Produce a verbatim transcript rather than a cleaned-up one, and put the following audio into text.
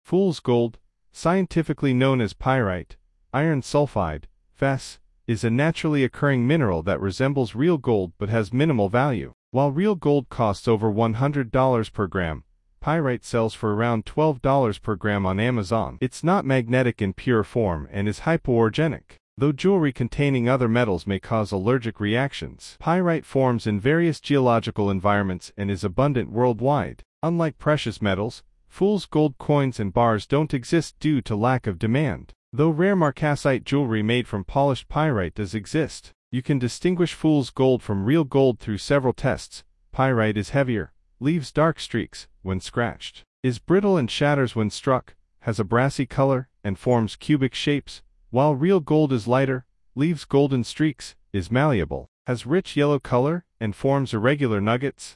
Fool's gold, scientifically known as pyrite, iron sulfide, F e s, is a naturally occurring mineral that resembles real gold but has minimal value. While real gold costs over one hundred dollars per gram, pyrite sells for around twelve dollars per gram on Amazon. It's not magnetic in pure form and is hypoallergenic. Though jewelry containing other metals may cause allergic reactions, pyrite forms in various geological environments and is abundant worldwide. Unlike precious metals, fool's gold coins and bars don't exist due to lack of demand. Though rare marcasite jewelry made from polished pyrite does exist, you can distinguish fool's gold from real gold through several tests. Pyrite is heavier, leaves dark streaks when scratched, is brittle and shatters when struck, has a brassy color, and forms cubic shapes, while real gold is lighter, leaves golden streaks, is malleable, has rich yellow color, and forms irregular nuggets.